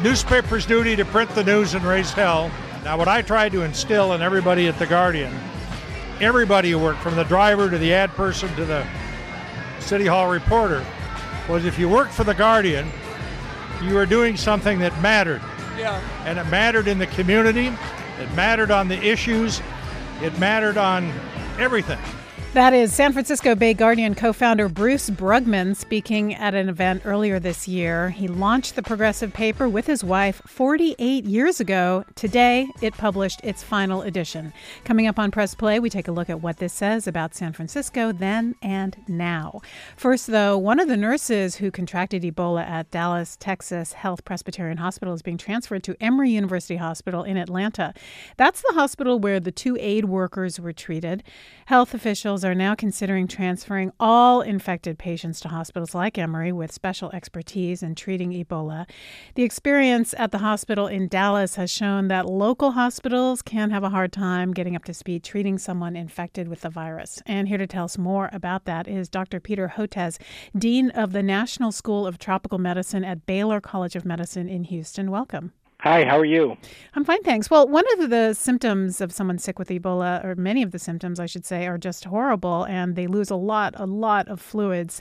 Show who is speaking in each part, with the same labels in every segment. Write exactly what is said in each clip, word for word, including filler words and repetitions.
Speaker 1: newspaper's duty to print the news and raise hell. Now, what I tried to instill in everybody at the Guardian, everybody who worked, from the driver to the ad person to the City Hall reporter, was if you worked for the Guardian, you were doing something that mattered.
Speaker 2: Yeah.
Speaker 1: And it mattered in the community, it mattered on the issues, it mattered on everything.
Speaker 3: That is San Francisco Bay Guardian co-founder Bruce Brugman speaking at an event earlier this year. He launched the progressive paper with his wife forty-eight years ago. Today, it published its final edition. Coming up on Press Play, we take a look at what this says about San Francisco then and now. First, though, one of the nurses who contracted Ebola at Dallas, Texas Health Presbyterian Hospital is being transferred to Emory University Hospital in Atlanta. That's the hospital where the two aid workers were treated. Health officials are now considering transferring all infected patients to hospitals like Emory with special expertise in treating Ebola. The experience at the hospital in Dallas has shown that local hospitals can have a hard time getting up to speed treating someone infected with the virus. And here to tell us more about that is Doctor Peter Hotez, Dean of the National School of Tropical Medicine at Baylor College of Medicine in Houston. Welcome.
Speaker 4: Hi, how are you?
Speaker 3: I'm fine, thanks. Well, one of the symptoms of someone sick with Ebola, or many of the symptoms, I should say, are just horrible, and they lose a lot, a lot of fluids.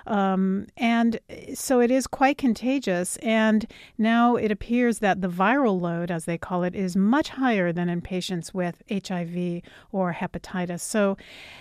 Speaker 3: Um, and so it is quite contagious, and now it appears that the viral load, as they call it, is much higher than in patients with H I V or hepatitis. So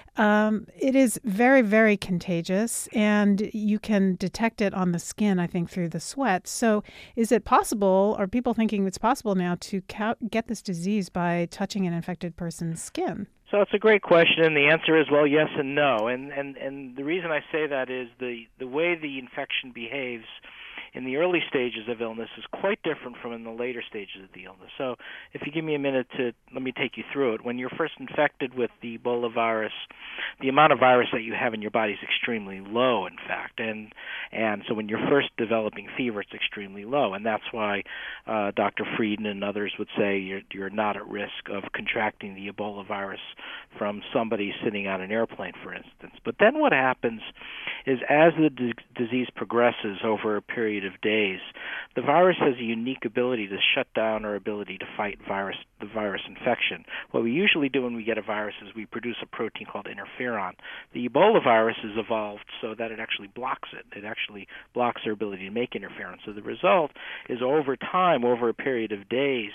Speaker 3: Um, it is very, very contagious, and you can detect it on the skin, I think, through the sweat. So is it possible, are people thinking it's possible now to ca- get this disease by touching an infected person's skin?
Speaker 4: So it's a great question, and the answer is, well, yes and no. And and, and the reason I say that is the, the way the infection behaves in the early stages of illness is quite different from in the later stages of the illness. So if you give me a minute to let me take you through it. When you're first infected with the Ebola virus, the amount of virus that you have in your body is extremely low, in fact. And and so when you're first developing fever, it's extremely low. And that's why uh, Doctor Frieden and others would say you're, you're not at risk of contracting the Ebola virus from somebody sitting on an airplane, for instance. But then what happens is as the d- disease progresses over a period of days, the virus has a unique ability to shut down our ability to fight virus, the virus infection. What we usually do when we get a virus is we produce a protein called interferon. The Ebola virus is evolved so that it actually blocks it. It actually blocks our ability to make interferon. So the result is over time, over a period of days,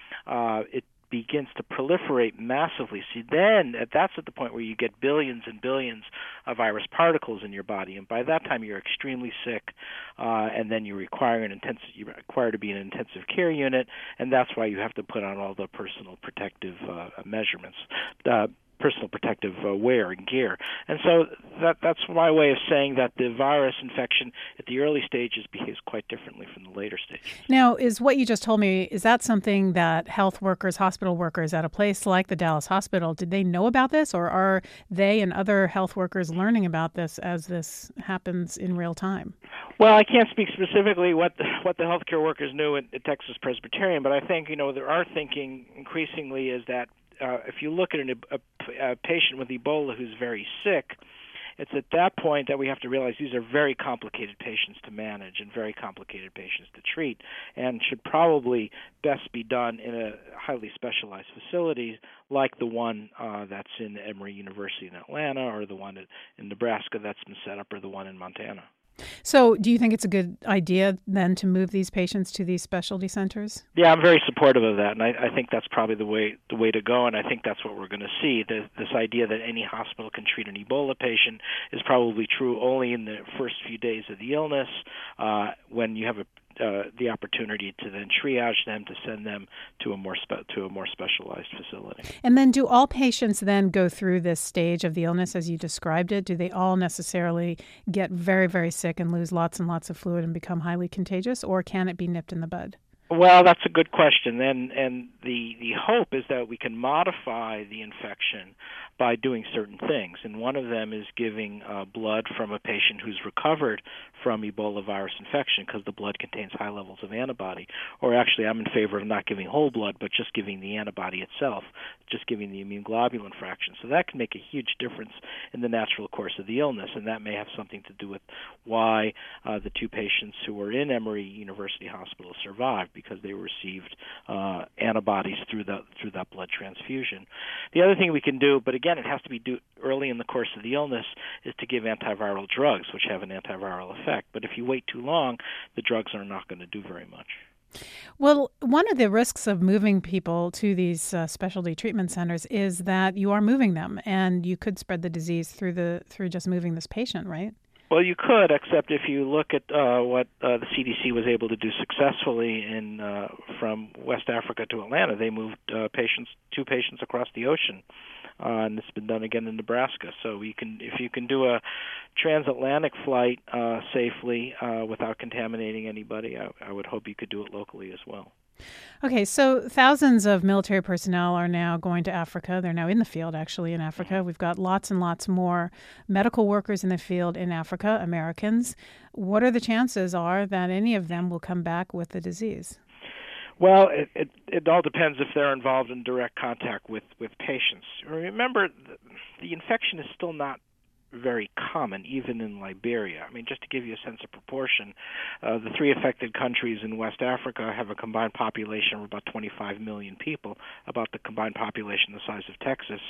Speaker 4: uh, it begins to proliferate massively. So then, that's at the point where you get billions and billions of virus particles in your body, and by that time you're extremely sick, uh, and then you require an intensive, you require to be in an intensive care unit, and that's why you have to put on all the personal protective uh, measurements. Uh, personal protective uh, wear and gear. And so that that's my way of saying that the virus infection at the early stages behaves quite differently from the later stages.
Speaker 3: Now, is what you just told me, is that something that health workers, hospital workers at a place like the Dallas Hospital, did they know about this, or are they and other health workers learning about this as this happens in real time?
Speaker 4: Well, I can't speak specifically what the, what the healthcare workers knew at, at Texas Presbyterian, but I think, you know, there are thinking increasingly is that Uh, if you look at an, a, a patient with Ebola who's very sick, it's at that point that we have to realize these are very complicated patients to manage and very complicated patients to treat, and should probably best be done in a highly specialized facility like the one uh, that's in Emory University in Atlanta, or the one in Nebraska that's been set up, or the one in Montana.
Speaker 3: So do you think it's a good idea then to move these patients to these specialty centers?
Speaker 4: Yeah, I'm very supportive of that, and I, I think that's probably the way the way to go, and I think that's what we're going to see. The, this idea that any hospital can treat an Ebola patient is probably true only in the first few days of the illness, uh, when you have a Uh, the opportunity to then triage them, to send them to a more spe- to a more specialized facility.
Speaker 3: And then do all patients then go through this stage of the illness as you described it? Do they all necessarily get very, very sick and lose lots and lots of fluid and become highly contagious, or can it be nipped in the bud?
Speaker 4: Well, that's a good question, and and the, the hope is that we can modify the infection by doing certain things, and one of them is giving uh, blood from a patient who's recovered from Ebola virus infection, because the blood contains high levels of antibody. Or actually, I'm in favor of not giving whole blood, but just giving the antibody itself, just giving the immune globulin fraction. So that can make a huge difference in the natural course of the illness, and that may have something to do with why uh, the two patients who were in Emory University Hospital survived, because they received uh, antibodies through the through that blood transfusion. The other thing we can do, but again, it has to be do early in the course of the illness, is to give antiviral drugs, which have an antiviral effect. But if you wait too long, the drugs are not going to do very much.
Speaker 3: Well, one of the risks of moving people to these uh, specialty treatment centers is that you are moving them, and you could spread the disease through the through just moving this patient, right?
Speaker 4: Well, you could, except if you look at uh, what uh, the C D C was able to do successfully in uh, from West Africa to Atlanta. They moved uh, patients, two patients across the ocean, uh, and it's been done again in Nebraska. So you can, if you can do a transatlantic flight uh, safely uh, without contaminating anybody, I, I would hope you could do it locally as well.
Speaker 3: Okay, so thousands of military personnel are now going to Africa. They're now in the field, actually, in Africa. We've got lots and lots more medical workers in the field in Africa, Americans. What are the chances are that any of them will come back with the disease?
Speaker 4: Well, it, it, it all depends if they're involved in direct contact with, with patients. Remember, the, the infection is still not very common, even in Liberia. I mean, just to give you a sense of proportion, uh, the three affected countries in West Africa have a combined population of about twenty-five million people, about the combined population the size of Texas,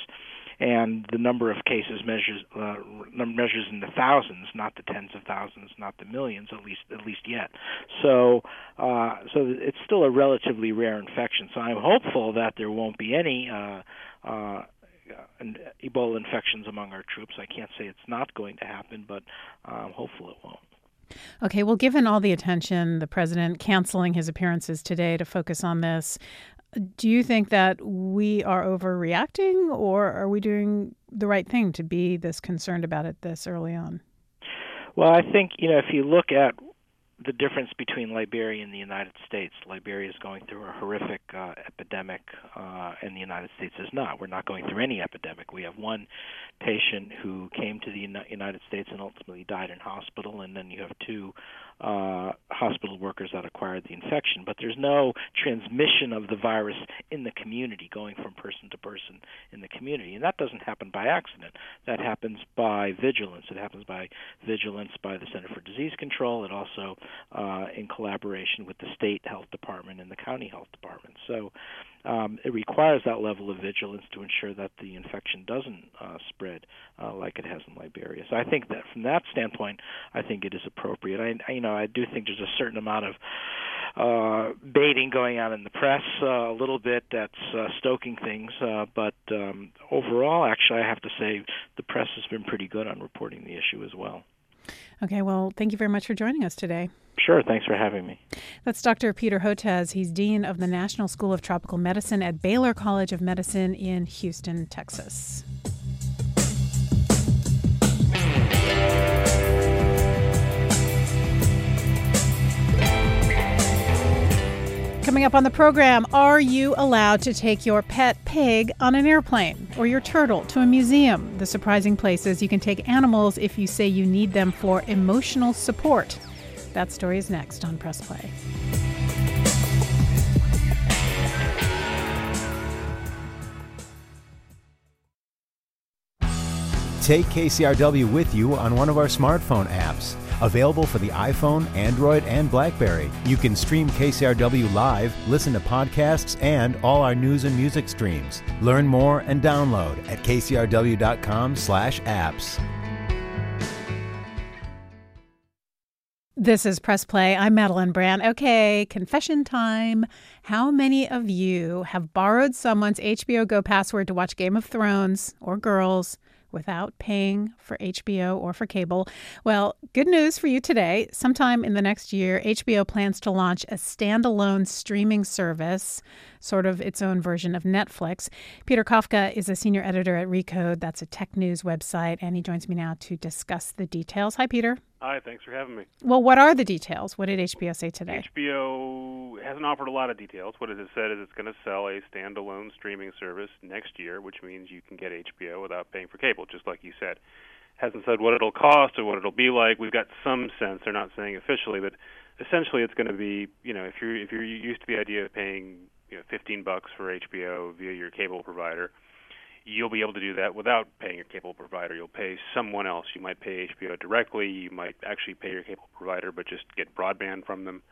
Speaker 4: and the number of cases measures uh, measures in the thousands, not the tens of thousands, not the millions, at least at least yet. So, uh, so it's still a relatively rare infection. So I'm hopeful that there won't be any Uh, uh, and Ebola infections among our troops. I can't say it's not going to happen, but I'm hopeful it won't.
Speaker 3: Okay, well, given all the attention, the president canceling his appearances today to focus on this, do you think that we are overreacting, or are we doing the right thing to be this concerned about it this early on?
Speaker 4: Well, I think, you know, if you look at the difference between Liberia and the United States, Liberia is going through a horrific uh, epidemic, uh, and the United States is not. We're not going through any epidemic. We have one patient who came to the United States and ultimately died in hospital, and then you have two uh, hospital workers that acquired the infection. But there's no transmission of the virus in the community, going from person to person in the community. And that doesn't happen by accident. That happens by vigilance. It happens by vigilance by the Center for Disease Control. It also Uh, in collaboration with the state health department and the county health department. So um, it requires that level of vigilance to ensure that the infection doesn't uh, spread uh, like it has in Liberia. So I think that from that standpoint, I think it is appropriate. I, I you know, I do think there's a certain amount of uh, baiting going on in the press, uh, a little bit that's uh, stoking things, uh, but um, overall, actually, I have to say the press has been pretty good on reporting the issue as well.
Speaker 3: Okay, well, thank you very much for joining us today.
Speaker 4: Sure, thanks for having me.
Speaker 3: That's Doctor Peter Hotez. He's Dean of the National School of Tropical Medicine at Baylor College of Medicine in Houston, Texas. Coming up on the program, are you allowed to take your pet pig on an airplane or your turtle to a museum? The surprising places you can take animals if you say you need them for emotional support. That story is next on Press Play.
Speaker 2: Take K C R W with you on one of our smartphone apps. Available for the iPhone, Android, and BlackBerry. You can stream K C R W live, listen to podcasts, and all our news and music streams. Learn more and download at k c r w dot com slash apps.
Speaker 3: This is Press Play. I'm Madeline Brand. Okay, confession time. How many of you have borrowed someone's H B O Go password to watch Game of Thrones or Girls without paying for H B O or for cable? Well, good news for you today. Sometime in the next year, H B O plans to launch a standalone streaming service, sort of its own version of Netflix. Peter Kafka is a senior editor at Recode. That's a tech news website, and he joins me now to discuss the details. Hi, Peter.
Speaker 5: Hi, thanks for having me.
Speaker 3: Well, what are the details? What did H B O say today?
Speaker 5: H B O hasn't offered a lot of details. What it has said is it's going to sell a standalone streaming service next year, which means you can get H B O without paying for cable, just like you said. Hasn't said what it'll cost or what it'll be like. We've got some sense. They're not saying officially, but essentially it's going to be, you know, if you're if you're used to the idea of paying, you know, fifteen bucks for H B O via your cable provider, you'll be able to do that without paying your cable provider. You'll pay someone else. You might pay H B O directly. You might actually pay your cable provider, but just get broadband from them.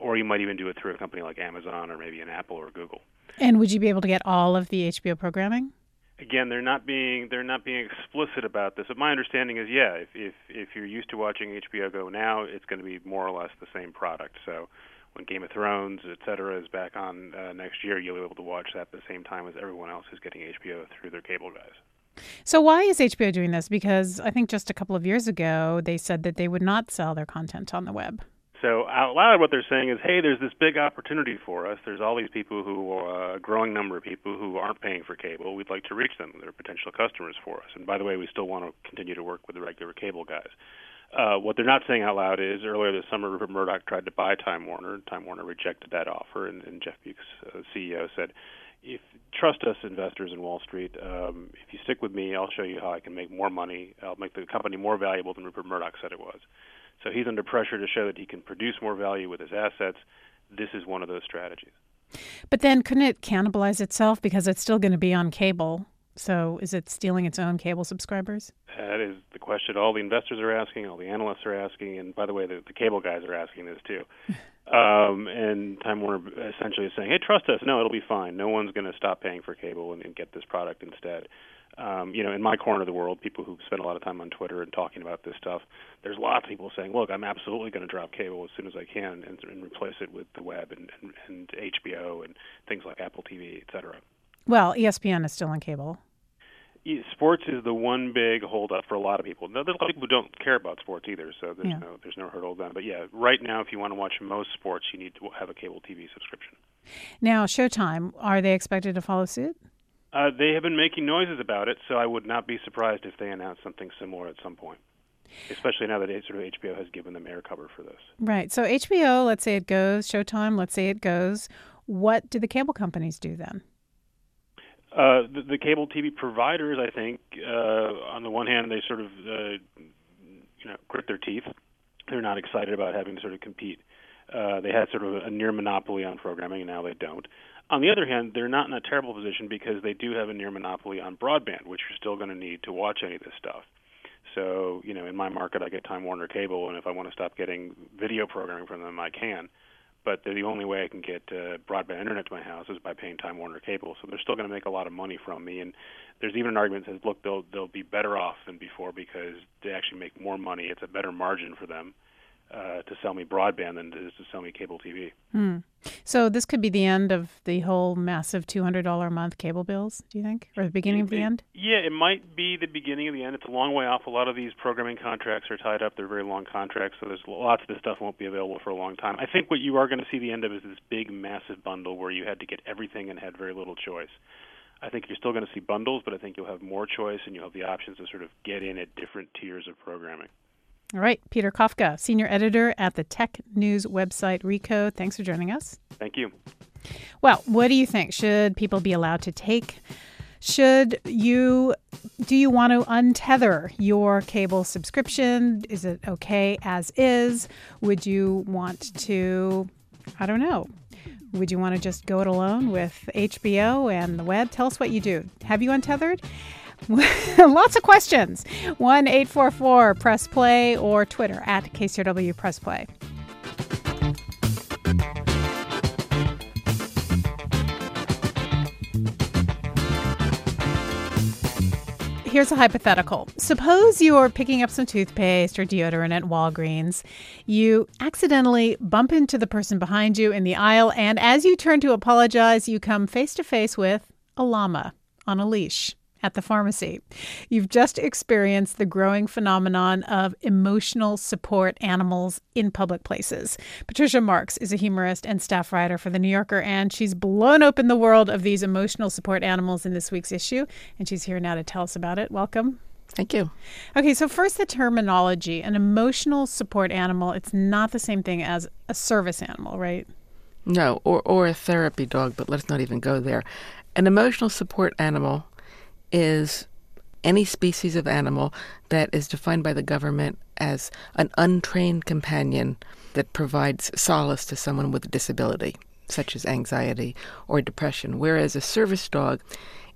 Speaker 5: or you might even do it through a company like Amazon or maybe an Apple or Google.
Speaker 3: And would you be able to get all of the H B O programming?
Speaker 5: Again, they're not being they're not being explicit about this. But my understanding is, yeah, if if if you're used to watching H B O Go now, it's going to be more or less the same product. So when Game of Thrones, et cetera, is back on uh, next year, you'll be able to watch that at the same time as everyone else who's getting H B O through their cable guys.
Speaker 3: So why is H B O doing this? Because I think just a couple of years ago, they said that they would not sell their content on the web.
Speaker 5: So out loud, what they're saying is, hey, there's this big opportunity for us. There's all these people who, uh, a growing number of people who aren't paying for cable. We'd like to reach them. They're potential customers for us. And by the way, we still want to continue to work with the regular cable guys. Uh, what they're not saying out loud is, earlier this summer, Rupert Murdoch tried to buy Time Warner. Time Warner rejected that offer, and, and Jeff Bewkes, uh, C E O, said, if trust us, investors in Wall Street, um, if you stick with me, I'll show you how I can make more money. I'll make the company more valuable than Rupert Murdoch said it was. So he's under pressure to show that he can produce more value with his assets. This is one of those strategies.
Speaker 3: But then couldn't it cannibalize itself because it's still going to be on cable? So is it stealing its own cable subscribers?
Speaker 5: That is the question all the investors are asking, all the analysts are asking, and by the way, the, the cable guys are asking this too. um, and Time Warner essentially is saying, hey, trust us. No, it'll be fine. No one's going to stop paying for cable and, and get this product instead. Um, you know, in my corner of the world, people who spend a lot of time on Twitter and talking about this stuff, there's lots of people saying, look, I'm absolutely going to drop cable as soon as I can and, and replace it with the web and, and, and H B O and things like Apple T V, et cetera.
Speaker 3: Well, E S P N is still on cable.
Speaker 5: Sports is the one big holdup for a lot of people. Now, there's a lot of people who don't care about sports either, so there's
Speaker 3: yeah.
Speaker 5: no there's no hurdle then. But yeah, right now, if you want to watch most sports, you need to have a cable T V subscription.
Speaker 3: Now, Showtime, are they expected to follow suit?
Speaker 5: Uh, they have been making noises about it, so I would not be surprised if they announce something similar at some point, especially now that sort of H B O has given them air cover for this.
Speaker 3: Right. So H B O, let's say it goes, Showtime, let's say it goes. What do the cable companies do then?
Speaker 5: Uh, the, the cable T V providers, I think, uh, on the one hand, they sort of uh, you know grit their teeth. They're not excited about having to sort of compete. Uh, they had sort of a, a near monopoly on programming, and now they don't. On the other hand, they're not in a terrible position because they do have a near monopoly on broadband, which you're still going to need to watch any of this stuff. So, you know, in my market, I get Time Warner Cable, and if I want to stop getting video programming from them, I can. But the only way I can get uh, broadband internet to my house is by paying Time Warner Cable. So they're still going to make a lot of money from me. And there's even an argument that says, look, they'll they'll be better off than before because they actually make more money. It's a better margin for them uh, to sell me broadband than it is to sell me cable T V.
Speaker 3: Hmm. So this could be the end of the whole massive two hundred dollars a month cable bills, do you think? Or the beginning
Speaker 5: it,
Speaker 3: of the
Speaker 5: it,
Speaker 3: end?
Speaker 5: Yeah, it might be the beginning of the end. It's a long way off. A lot of these programming contracts are tied up. They're very long contracts, so there's lots of this stuff won't be available for a long time. I think what you are going to see the end of is this big, massive bundle where you had to get everything and had very little choice. I think you're still going to see bundles, but I think you'll have more choice and you'll have the options to sort of get in at different tiers of programming.
Speaker 3: All right. Peter Kafka, senior editor at the tech news website Recode. Thanks for joining us.
Speaker 5: Thank you.
Speaker 3: Well, what do you think? Should people be allowed to take? Should you, do you want to untether your cable subscription? Is it okay as is? Would you want to, I don't know, would you want to just go it alone with H B O and the web? Tell us what you do. Have you untethered? Lots of questions. one eight four four press play or Twitter at K C R W Press Play. Here's a hypothetical. Suppose you're picking up some toothpaste or deodorant at Walgreens. You accidentally bump into the person behind you in the aisle, and as you turn to apologize, you come face to face with a llama on a leash at the pharmacy. You've just experienced the growing phenomenon of emotional support animals in public places. Patricia Marks is a humorist and staff writer for The New Yorker, and she's blown open the world of these emotional support animals in this week's issue, and she's here now to tell us about it. Welcome.
Speaker 6: Thank you.
Speaker 3: Okay, so first the terminology. An emotional support animal, it's not the same thing as a service animal, right?
Speaker 6: No, or, or a therapy dog, but let's not even go there. An emotional support animal is any species of animal that is defined by the government as an untrained companion that provides solace to someone with a disability, such as anxiety or depression, whereas a service dog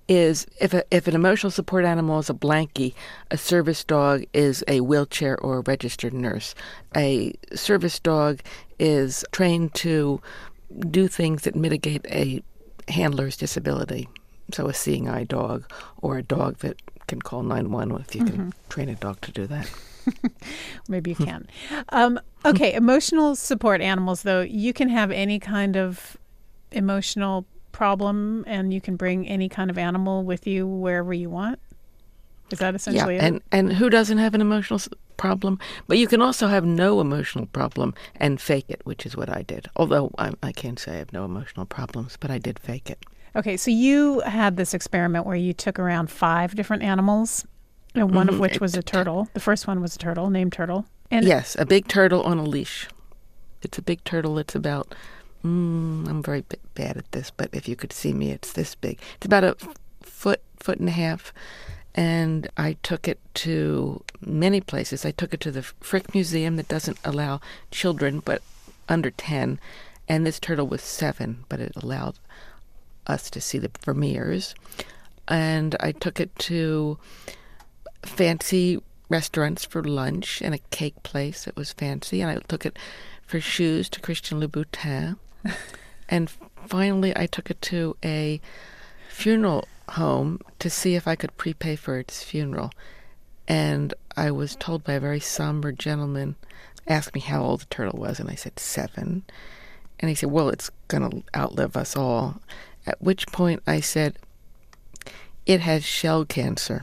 Speaker 6: is if a, if an emotional support animal is a blankie, a service dog is a wheelchair or a registered nurse. A service dog is trained to do things that mitigate a handler's disability. So a seeing eye dog or a dog that can call nine one one if you mm-hmm. can train a dog to do that.
Speaker 3: Maybe you can. um, okay, emotional support animals, though, you can have any kind of emotional problem and you can bring any kind of animal with you wherever you want. Is that essentially
Speaker 6: yeah,
Speaker 3: it?
Speaker 6: and, and who doesn't have an emotional problem? But you can also have no emotional problem and fake it, which is what I did. Although I, I can't say I have no emotional problems, but I did fake it.
Speaker 3: Okay, so you had this experiment where you took around five different animals, and one mm-hmm. of which was a turtle. The first one was a turtle, named Turtle. And
Speaker 6: yes, a big turtle on a leash. It's a big turtle. It's about, mm, I'm very b- bad at this, but if you could see me, it's this big. It's about a f- foot, foot and a half. And I took it to many places. I took it to the Frick Museum that doesn't allow children, but under ten. And this turtle was seven, but it allowed us to see the Vermeers. And I took it to fancy restaurants for lunch and a cake place that was fancy. And I took it for shoes to Christian Louboutin. And finally, I took it to a funeral home to see if I could prepay for its funeral. And I was told by a very somber gentleman, asked me how old the turtle was, and I said seven. And he said, well, it's going to outlive us all. At which point I said, it has shell cancer.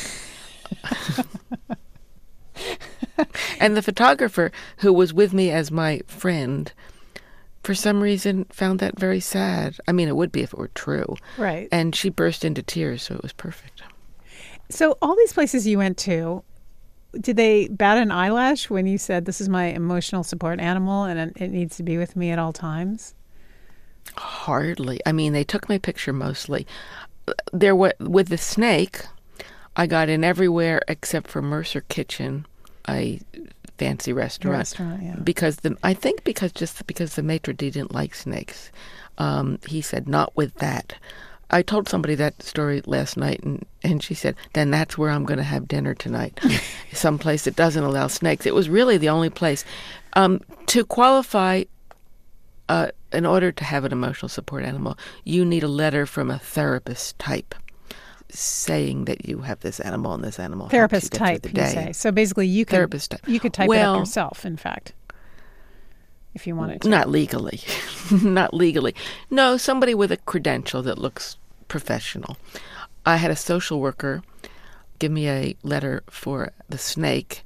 Speaker 6: And the photographer who was with me as my friend, for some reason, found that very sad. I mean, it would be if it were true.
Speaker 3: Right.
Speaker 6: And she burst into tears, so it was perfect.
Speaker 3: So all these places you went to, did they bat an eyelash when you said, this is my emotional support animal and it needs to be with me at all times?
Speaker 6: Hardly. I mean, they took my picture mostly. There was, with the snake, I got in everywhere except for Mercer Kitchen, a fancy restaurant.
Speaker 3: Restaurant, yeah.
Speaker 6: Because the I think because just because the maitre d' didn't like snakes, um, he said not with that. I told somebody that story last night, and, and she said, then that's where I'm going to have dinner tonight, someplace that doesn't allow snakes. It was really the only place. Um, to qualify, uh, in order to have an emotional support animal, you need a letter from a therapist type saying that you have this animal and this animal
Speaker 3: therapist
Speaker 6: helps you get
Speaker 3: type,
Speaker 6: through the day.
Speaker 3: You say. So basically, you could
Speaker 6: therapist type.
Speaker 3: You could type
Speaker 6: well,
Speaker 3: it up yourself. In fact, if you wanted to,
Speaker 6: not legally, not legally. No, somebody with a credential that looks professional. I had a social worker give me a letter for the snake,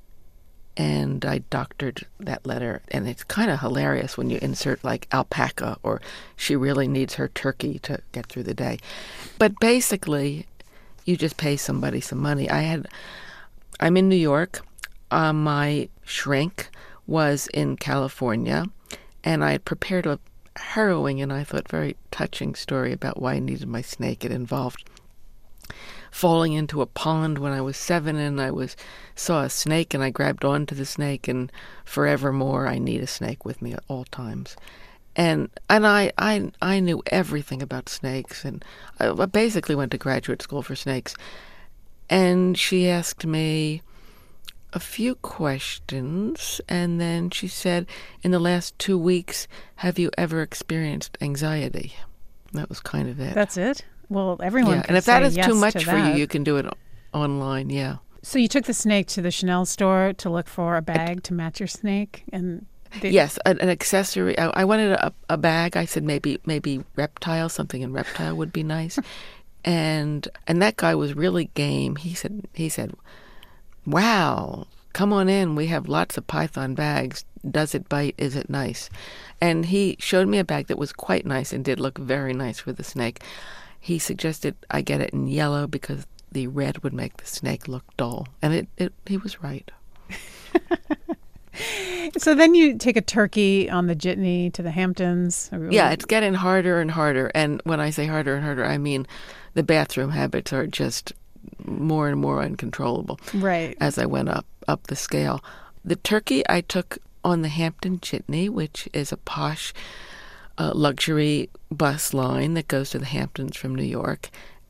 Speaker 6: and I doctored that letter. And it's kind of hilarious when you insert like alpaca or she really needs her turkey to get through the day. But basically, you just pay somebody some money. I had, I'm in New York. Uh, my shrink was in California, and I had prepared a harrowing and I thought very touching story about why I needed my snake. It involved falling into a pond when I was seven, and I was saw a snake, and I grabbed onto the snake, and forevermore I need a snake with me at all times. And and I, I, I knew everything about snakes, and I basically went to graduate school for snakes. And she asked me a few questions, and then she said, in the last two weeks, have you ever experienced anxiety? That was kind of it.
Speaker 3: That's it? Well, everyone
Speaker 6: yeah,
Speaker 3: can
Speaker 6: and if
Speaker 3: say
Speaker 6: that is
Speaker 3: yes
Speaker 6: too much
Speaker 3: to
Speaker 6: for
Speaker 3: that.
Speaker 6: you, you can do it online, yeah.
Speaker 3: So you took the snake to the Chanel store to look for a bag to match your snake? And they...
Speaker 6: Yes, an, an accessory. I, I wanted a, a bag. I said maybe maybe reptile, something in reptile would be nice. and and that guy was really game. He said he said, wow, come on in. We have lots of python bags. Does it bite? Is it nice? And he showed me a bag that was quite nice and did look very nice for the snake. He suggested I get it in yellow because the red would make the snake look dull. And it, it he was right.
Speaker 3: So then you take a turkey on the jitney to the Hamptons.
Speaker 6: Yeah, it's getting harder and harder. And when I say harder and harder, I mean the bathroom habits are just more and more uncontrollable.
Speaker 3: Right.
Speaker 6: As I went up, up the scale. The turkey I took on the Hampton Jitney, which is a posh uh, luxury bus line that goes to the Hamptons from New York.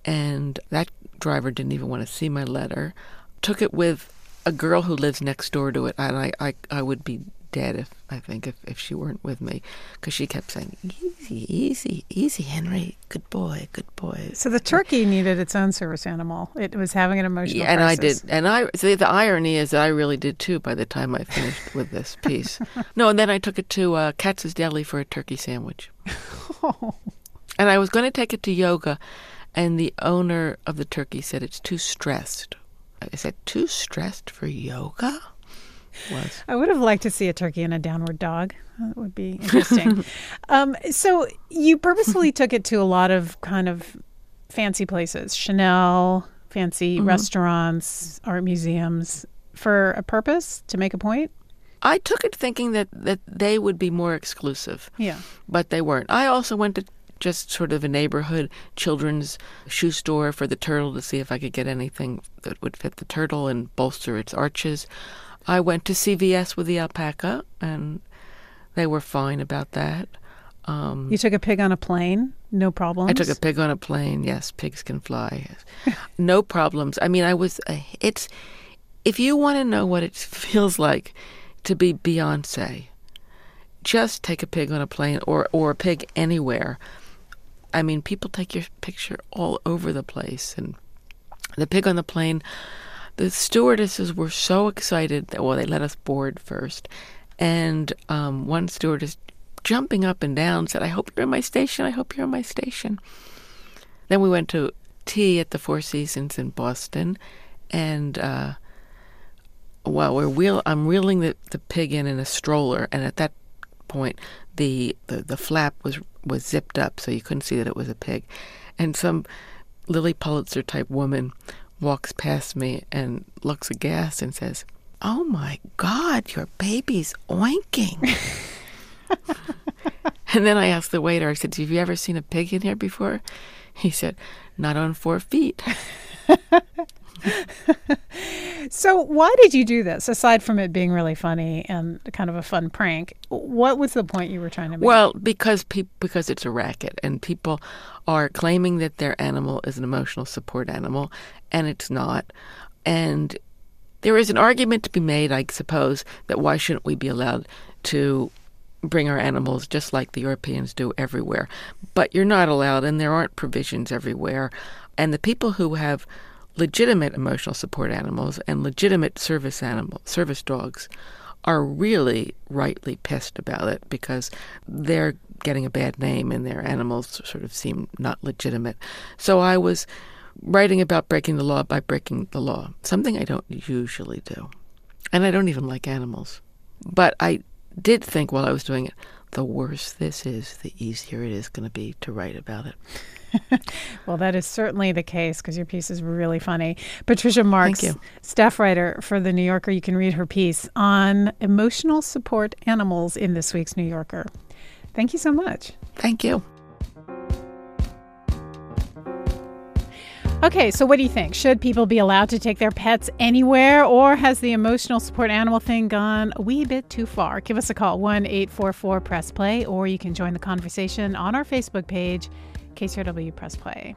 Speaker 6: and that driver didn't even want to see my letter. Took it with a girl who lives next door to it, and I, I, I would be dead if I think if, if she weren't with me, because she kept saying, easy, easy, easy, Henry, good boy, good boy.
Speaker 3: So the turkey needed its own service animal. It was having an emotional
Speaker 6: yeah, and
Speaker 3: crisis.
Speaker 6: I did, and I see the irony is that I really did too by the time I finished with this piece. No, and then I took it to uh, Katz's Deli for a turkey sandwich.
Speaker 3: Oh.
Speaker 6: And I was going to take it to yoga, and the owner of the turkey said it's too stressed. I said, too stressed for yoga? Was.
Speaker 3: I would have liked to see a turkey and a downward dog. That would be interesting. um, so you purposefully took it to a lot of kind of fancy places, Chanel, fancy mm-hmm. restaurants, art museums, for a purpose, to make a point?
Speaker 6: I took it thinking that, that they would be more exclusive.
Speaker 3: Yeah.
Speaker 6: But they weren't. I also went to just sort of a neighborhood children's shoe store for the turtle to see if I could get anything that would fit the turtle and bolster its arches. I went to C V S with the alpaca, and they were fine about that. Um,
Speaker 3: you took a pig on a plane? No problems?
Speaker 6: I took a pig on a plane. Yes, pigs can fly. Yes. No problems. I mean, I was, uh, it's, if you want to know what it feels like to be Beyonce, just take a pig on a plane or, or a pig anywhere. I mean, people take your picture all over the place. And the pig on the plane, the stewardesses were so excited that, well, they let us board first. And um, one stewardess, jumping up and down, said, I hope you're in my station. I hope you're in my station. Then we went to tea at the Four Seasons in Boston. And uh, while we're wheel, I'm wheeling the, the pig in in a stroller. And at that point, the, the, the flap was, was zipped up, so you couldn't see that it was a pig. And some Lily Pulitzer-type woman walks past me and looks aghast and says, oh my God, your baby's oinking. And then I asked the waiter, I said, have you ever seen a pig in here before? He said, not on four feet.
Speaker 3: So why did you do this, aside from it being really funny and kind of a fun prank? What was the point you were trying to make?
Speaker 6: Well, because pe- because it's a racket, and people are claiming that their animal is an emotional support animal, and it's not. And there is an argument to be made, I suppose, that why shouldn't we be allowed to bring our animals just like the Europeans do everywhere? But you're not allowed, and there aren't provisions everywhere. And the people who have legitimate emotional support animals and legitimate service animal service dogs are really rightly pissed about it, because they're getting a bad name and their animals sort of seem not legitimate. So I was writing about breaking the law by breaking the law, something I don't usually do. And I don't even like animals. But I did think while I was doing it, the worse this is, the easier it is going to be to write about it.
Speaker 3: Well, that is certainly the case, because your piece is really funny. Patricia Marks, staff writer for The New Yorker. You can read her piece on emotional support animals in this week's New Yorker. Thank you so much.
Speaker 6: Thank you.
Speaker 3: Okay, so what do you think? Should people be allowed to take their pets anywhere, or has the emotional support animal thing gone a wee bit too far? Give us a call, one eight four four press play, or you can join the conversation on our Facebook page, K C R W Press Play.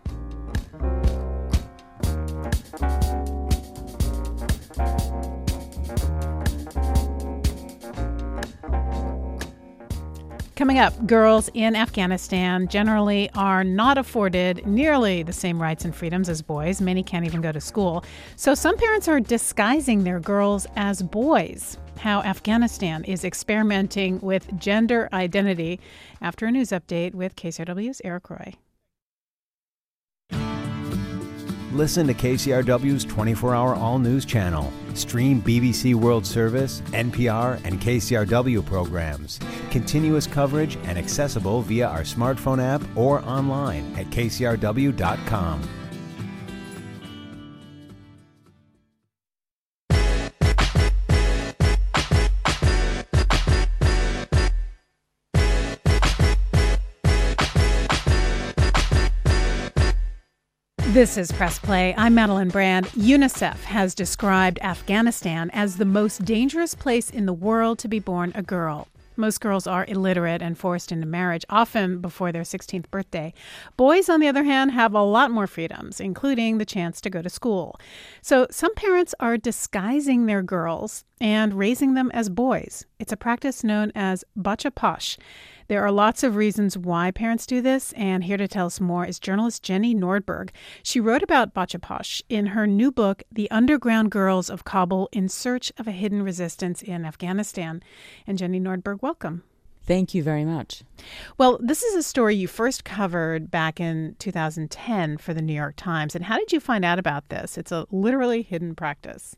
Speaker 3: Coming up, girls in Afghanistan generally are not afforded nearly the same rights and freedoms as boys. Many can't even go to school. So some parents are disguising their girls as boys. How Afghanistan is experimenting with gender identity, after a news update with K C R W's Eric Roy.
Speaker 2: Listen to K C R W's twenty-four hour all-news channel. Stream B B C World Service, N P R, and K C R W programs. Continuous coverage and accessible via our smartphone app or online at K C R W dot com.
Speaker 3: This is Press Play. I'm Madeline Brand. UNICEF has described Afghanistan as the most dangerous place in the world to be born a girl. Most girls are illiterate and forced into marriage, often before their sixteenth birthday. Boys, on the other hand, have a lot more freedoms, including the chance to go to school. So some parents are disguising their girls and raising them as boys. It's a practice known as bacha posh. There are lots of reasons why parents do this, and here to tell us more is journalist Jenny Nordberg. She wrote about bacha posh in her new book, The Underground Girls of Kabul in Search of a Hidden Resistance in Afghanistan. And Jenny Nordberg, welcome.
Speaker 7: Thank you very much.
Speaker 3: Well, this is a story you first covered back in two thousand ten for the New York Times. And how did you find out about this? It's a literally hidden practice.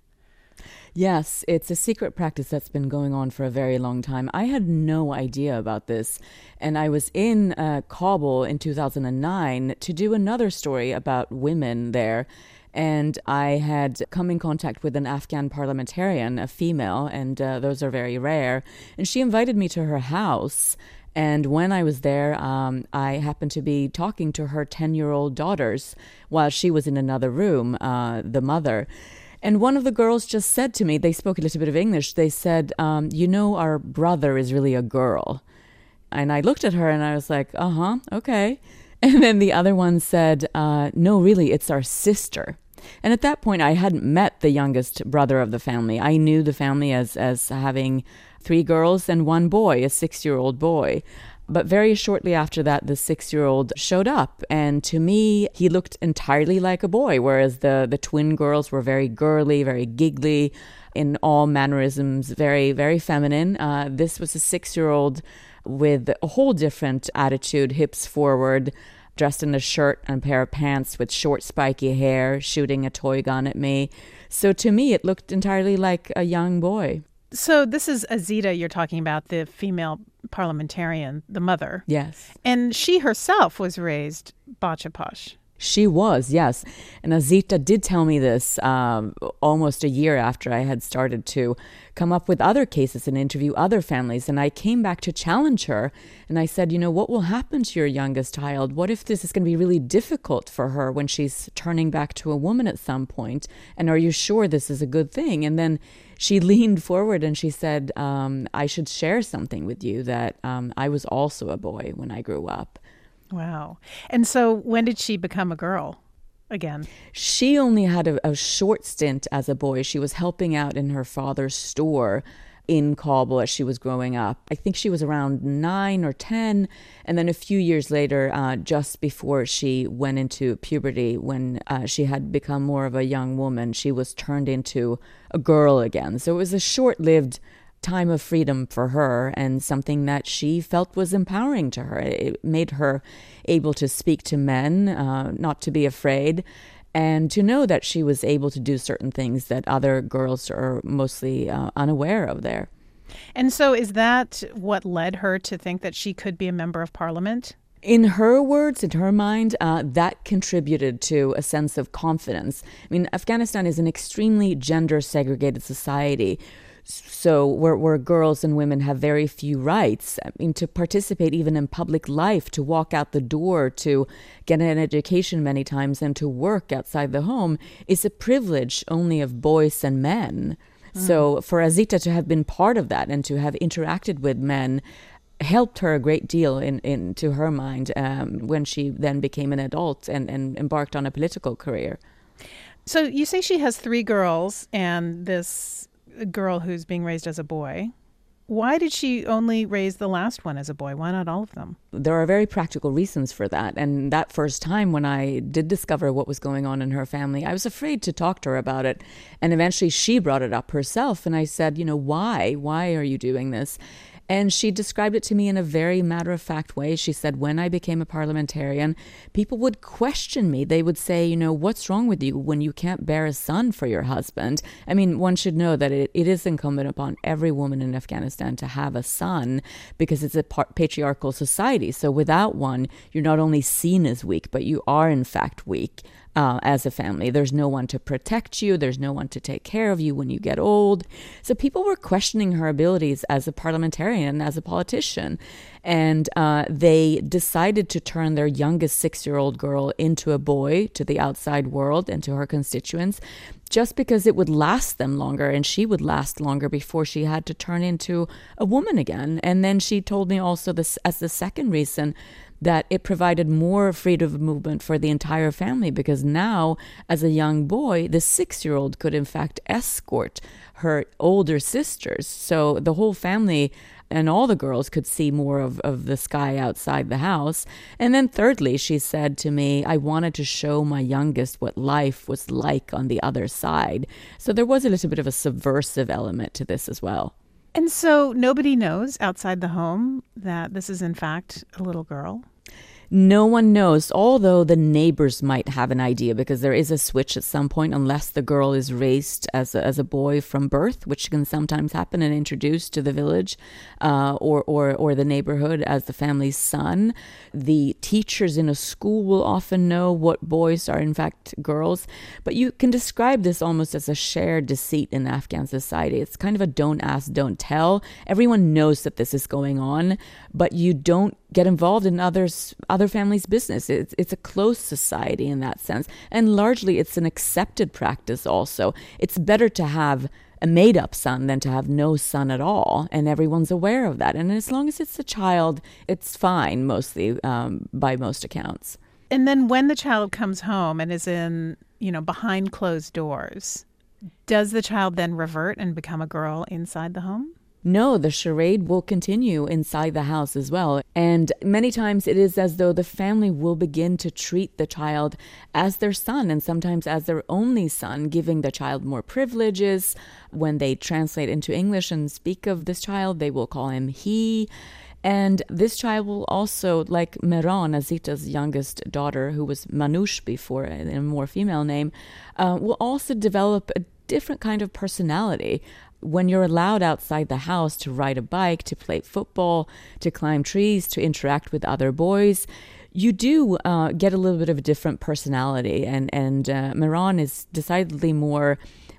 Speaker 7: Yes, it's a secret practice that's been going on for a very long time. I had no idea about this, and I was in uh, Kabul in two thousand nine to do another story about women there, and I had come in contact with an Afghan parliamentarian, a female, and uh, those are very rare, and she invited me to her house. And when I was there, um, I happened to be talking to her ten-year-old daughters while she was in another room, uh, the mother. And one of the girls just said to me, they spoke a little bit of English, they said, um, you know, our brother is really a girl. And I looked at her and I was like, uh-huh, okay. And then the other one said, uh, no, really, it's our sister. And at that point, I hadn't met the youngest brother of the family. I knew the family as, as having three girls and one boy, a six-year-old boy. But very shortly after that, the six-year-old showed up. And to me, he looked entirely like a boy, whereas the, the twin girls were very girly, very giggly, in all mannerisms, very, very feminine. Uh, this was a six-year-old with a whole different attitude, hips forward, dressed in a shirt and a pair of pants with short, spiky hair, shooting a toy gun at me. So to me, it looked entirely like a young boy.
Speaker 3: So this is Azita you're talking about, the female parliamentarian, the mother.
Speaker 7: Yes.
Speaker 3: And she herself was raised bacha posh.
Speaker 7: She was, yes. And Azita did tell me this um, almost a year after I had started to come up with other cases and interview other families. And I came back to challenge her. And I said, you know, what will happen to your youngest child? What if this is going to be really difficult for her when she's turning back to a woman at some point? And are you sure this is a good thing? And then she leaned forward and she said, um, I should share something with you, that um, I was also a boy when I grew up.
Speaker 3: Wow. And so when did she become a girl again?
Speaker 7: She only had a, a short stint as a boy. She was helping out in her father's store in Kabul as she was growing up. I think she was around nine or ten. And then a few years later, uh, just before she went into puberty, when uh, she had become more of a young woman, she was turned into a girl again. So it was a short-lived time of freedom for her, and something that she felt was empowering to her. It made her able to speak to men, uh, not to be afraid, and to know that she was able to do certain things that other girls are mostly uh, unaware of there.
Speaker 3: And so is that what led her to think that she could be a member of parliament?
Speaker 7: In her words, in her mind, uh, that contributed to a sense of confidence. I mean, Afghanistan is an extremely gender-segregated society, so where, where girls and women have very few rights. I mean, to participate even in public life, to walk out the door, to get an education many times, and to work outside the home is a privilege only of boys and men. Mm. So for Azita to have been part of that and to have interacted with men helped her a great deal in, in to her mind um, when she then became an adult and, and embarked on a political career.
Speaker 3: So you say she has three girls and this girl who's being raised as a boy. Why did she only raise the last one as a boy? Why not all of them?
Speaker 7: There are very practical reasons for that. And that first time when I did discover what was going on in her family, I was afraid to talk to her about it. And eventually she brought it up herself. And I said, you know, why? Why are you doing this? And she described it to me in a very matter-of-fact way. She said, when I became a parliamentarian, people would question me. They would say, you know, what's wrong with you when you can't bear a son for your husband? I mean, one should know that it, it is incumbent upon every woman in Afghanistan to have a son because it's a par- patriarchal society. So without one, you're not only seen as weak, but you are in fact weak. Uh, as a family. There's no one to protect you. There's no one to take care of you when you get old. So people were questioning her abilities as a parliamentarian, as a politician. And uh, they decided to turn their youngest six-year-old girl into a boy to the outside world and to her constituents, just because it would last them longer and she would last longer before she had to turn into a woman again. And then she told me also this as the second reason, that it provided more freedom of movement for the entire family, because now, as a young boy, the six-year-old could in fact escort her older sisters. So the whole family and all the girls could see more of, of the sky outside the house. And then thirdly, she said to me, I wanted to show my youngest what life was like on the other side. So there was a little bit of a subversive element to this as well.
Speaker 3: And so nobody knows outside the home that this is in fact a little girl?
Speaker 7: No one knows, although the neighbors might have an idea, because there is a switch at some point, unless the girl is raised as a, as a boy from birth, which can sometimes happen, and introduced to the village uh, or, or, or the neighborhood as the family's son. The teachers in a school will often know what boys are in fact girls. But you can describe this almost as a shared deceit in Afghan society. It's kind of a don't ask, don't tell. Everyone knows that this is going on, but you don't get involved in others other families' business. It's, it's a close society in that sense. And largely it's an accepted practice also. It's better to have a made-up son than to have no son at all. And everyone's aware of that. And as long as it's a child, it's fine, mostly, um, by most accounts.
Speaker 3: And then when the child comes home and is in, you know, behind closed doors, does the child then revert and become a girl inside the home?
Speaker 7: No, the charade will continue inside the house as well. And many times it is as though the family will begin to treat the child as their son, and sometimes as their only son, giving the child more privileges. When they translate into English and speak of this child, they will call him he. And this child will also, like Mehran, Azita's youngest daughter, who was Manoush before, a more female name, uh, will also develop a different kind of personality. When you're allowed outside the house to ride a bike, to play football, to climb trees, to interact with other boys, you do uh, get a little bit of a different personality. And and uh, Mehran is decidedly more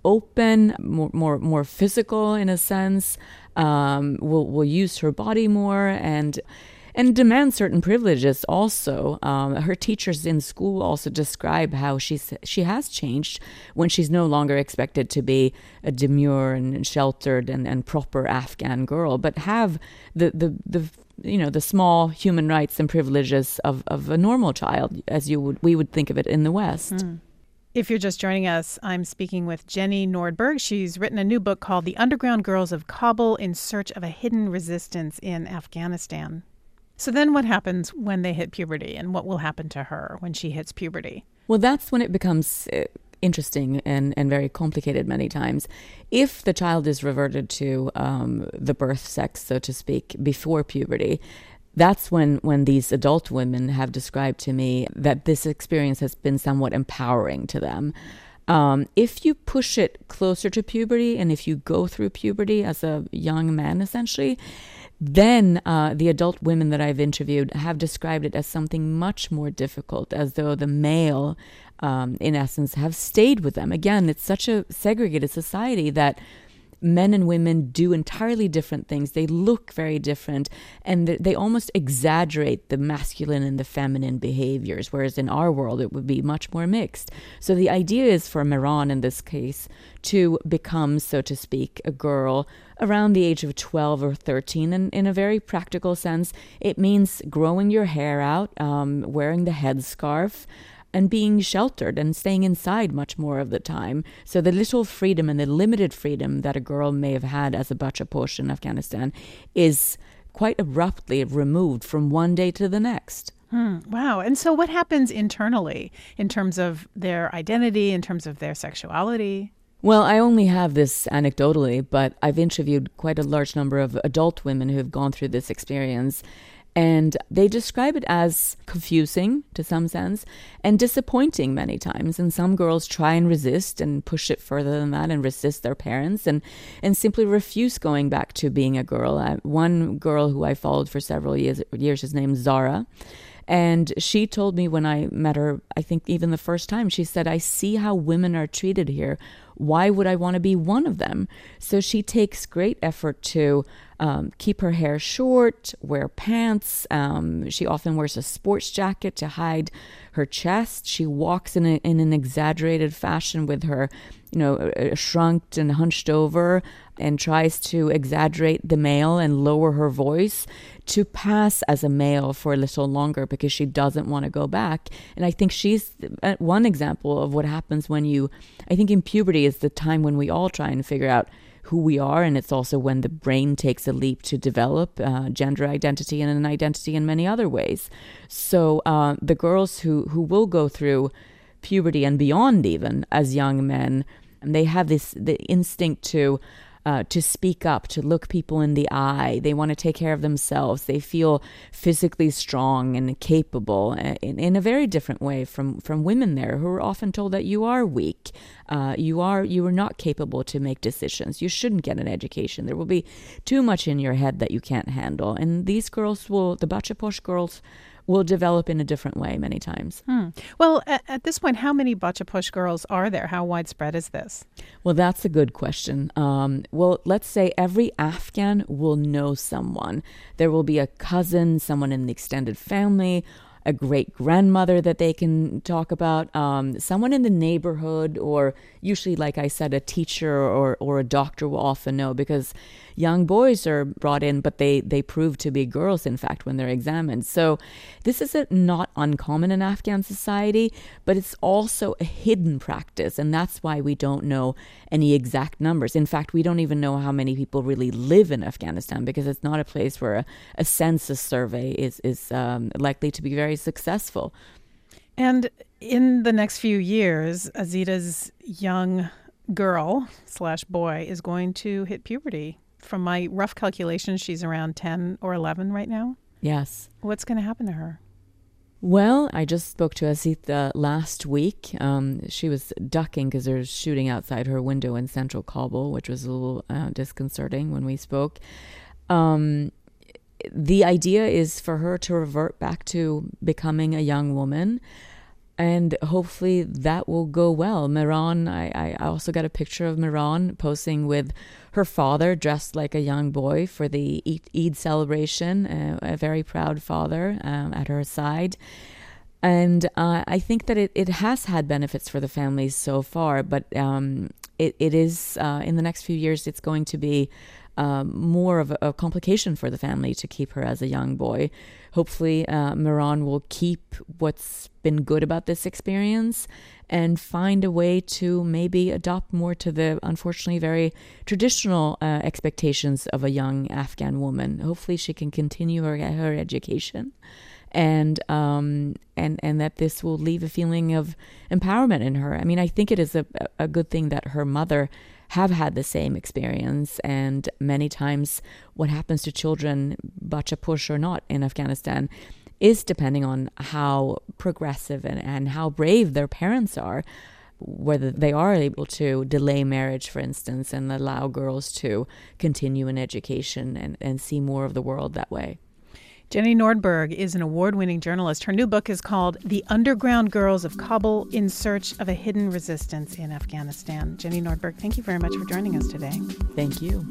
Speaker 7: open, more more more physical in a sense. Um, will will use her body more and. And demand certain privileges also. Um, her teachers in school also describe how she's, she has changed when she's no longer expected to be a demure and sheltered and, and proper Afghan girl, but have the, the, the you know, the small human rights and privileges of, of a normal child, as you would we would think of it in the West. Mm.
Speaker 3: If you're just joining us, I'm speaking with Jenny Nordberg. She's written a new book called The Underground Girls of Kabul in Search of a Hidden Resistance in Afghanistan. So then what happens when they hit puberty, and what will happen to her when she hits puberty?
Speaker 7: Well, that's when it becomes uh, interesting and, and very complicated many times. If the child is reverted to um, the birth sex, so to speak, before puberty, that's when, when these adult women have described to me that this experience has been somewhat empowering to them. Um, if you push it closer to puberty, and if you go through puberty as a young man, essentially, then uh, the adult women that I've interviewed have described it as something much more difficult, as though the male, um, in essence, have stayed with them. Again, it's such a segregated society that men and women do entirely different things. They look very different, and they almost exaggerate the masculine and the feminine behaviors, whereas in our world it would be much more mixed. So the idea is for Mehran in this case to become, so to speak, a girl around the age of twelve or thirteen, and in a very practical sense, it means growing your hair out, um, wearing the headscarf, and being sheltered and staying inside much more of the time. So the little freedom and the limited freedom that a girl may have had as a bachaposh in Afghanistan is quite abruptly removed from one day to the next.
Speaker 3: Hmm. Wow. And so what happens internally in terms of their identity, in terms of their sexuality?
Speaker 7: Well, I only have this anecdotally, but I've interviewed quite a large number of adult women who have gone through this experience. And they describe it as confusing to some sense and disappointing many times. And some girls try and resist and push it further than that and resist their parents and, and simply refuse going back to being a girl. Uh, one girl who I followed for several years, years is named Zara. And she told me when I met her, I think even the first time, she said, I see how women are treated here. Why would I want to be one of them? So she takes great effort to um, keep her hair short, wear pants. Um, she often wears a sports jacket to hide her chest. She walks in, a, in an exaggerated fashion with her, you know, shrunk and hunched over, and tries to exaggerate the male and lower her voice to pass as a male for a little longer because she doesn't want to go back. And I think she's one example of what happens when you, I think in puberty is the time when we all try and figure out who we are, and it's also when the brain takes a leap to develop uh, gender identity and an identity in many other ways. So uh, the girls who, who will go through puberty and beyond even as young men, and they have this the instinct to uh, to speak up, to look people in the eye. They want to take care of themselves. They feel physically strong and capable in, in a very different way from, from women there who are often told that you are weak. Uh, you are you are not capable to make decisions. You shouldn't get an education. There will be too much in your head that you can't handle. And these girls will, the Bacha-Posh girls, will develop in a different way many times.
Speaker 3: Hmm. Well, at, at this point, how many Bacha-Posh girls are there? How widespread is this?
Speaker 7: Well, that's a good question. Um, well, let's say every Afghan will know someone. There will be a cousin, someone in the extended family, a great-grandmother that they can talk about, um, someone in the neighborhood, or usually, like I said, a teacher or, or a doctor will often know, because young boys are brought in, but they, they prove to be girls, in fact, when they're examined. So this is a, not uncommon in Afghan society, but it's also a hidden practice, and that's why we don't know any exact numbers. In fact, we don't even know how many people really live in Afghanistan, because it's not a place where a, a census survey is, is um, likely to be very successful.
Speaker 3: And in the next few years, Azida's young girl slash boy is going to hit puberty. From my rough calculations, she's around ten or eleven right now.
Speaker 7: Yes.
Speaker 3: What's going to happen to her?
Speaker 7: Well, I just spoke to Azita last week. Um, she was ducking because there was shooting outside her window in central Kabul, which was a little uh, disconcerting when we spoke. Um, the idea is for her to revert back to becoming a young woman, and hopefully that will go well. Miran, I, I also got a picture of Miran posing with her father dressed like a young boy for the Eid celebration, uh, a very proud father um, at her side. And uh, I think that it, it has had benefits for the families so far, but um, it, it is, uh, in the next few years, it's going to be um, more of a, a complication for the family to keep her as a young boy. Hopefully, uh, Miran will keep what's been good about this experience and find a way to maybe adopt more to the, unfortunately, very traditional uh, expectations of a young Afghan woman. Hopefully, she can continue her, her education. And um and and that this will leave a feeling of empowerment in her. I mean, I think it is a a good thing that her mother have had the same experience, and many times what happens to children, Bacha-Posh or not, in Afghanistan, is depending on how progressive and, and how brave their parents are, whether they are able to delay marriage, for instance, and allow girls to continue in education and, and see more of the world that way.
Speaker 3: Jenny Nordberg is an award-winning journalist. Her new book is called The Underground Girls of Kabul: In Search of a Hidden Resistance in Afghanistan. Jenny Nordberg, thank you very much for joining us today.
Speaker 7: Thank you.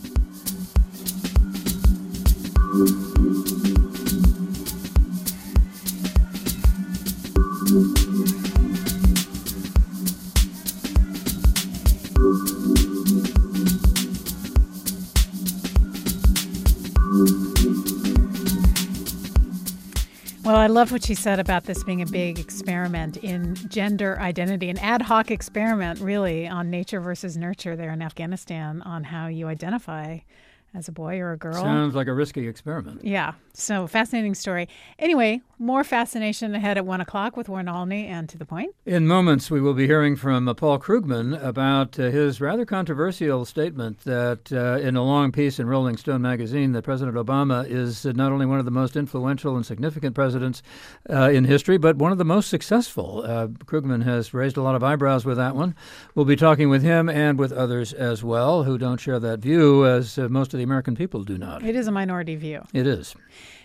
Speaker 3: Well, I love what she said about this being a big experiment in gender identity, an ad hoc experiment, really, on nature versus nurture there in Afghanistan, on how you identify as a boy or a girl.
Speaker 8: Sounds like a risky experiment.
Speaker 3: Yeah. So fascinating story. Anyway, more fascination ahead at one o'clock with Warren Olney and To the Point.
Speaker 8: In moments, we will be hearing from uh, Paul Krugman about uh, his rather controversial statement that uh, in a long piece in Rolling Stone magazine that President Obama is uh, not only one of the most influential and significant presidents uh, in history, but one of the most successful. Uh, Krugman has raised a lot of eyebrows with that one. We'll be talking with him and with others as well who don't share that view, as uh, most of the American people do not.
Speaker 3: It is a minority view.
Speaker 8: It is.